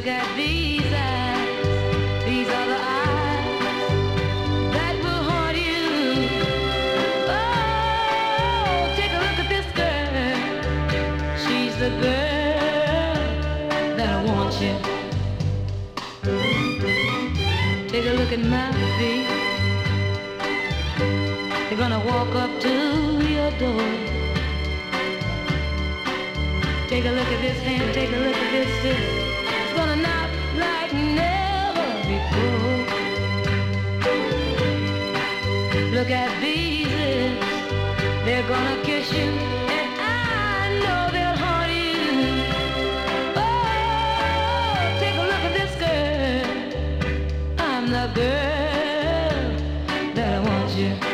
Look at these eyes. These are the eyes that will haunt you. Oh, take a look at this girl. She's the girl that I want you. Take a look at my feet. They're gonna walk up to your door. Take a look at this hand, take a look at this fist. It's gonna knock like never before. Look at these lips, they're gonna kiss you, and I know they'll haunt you. Oh, take a look at this girl. I'm the girl that I want you.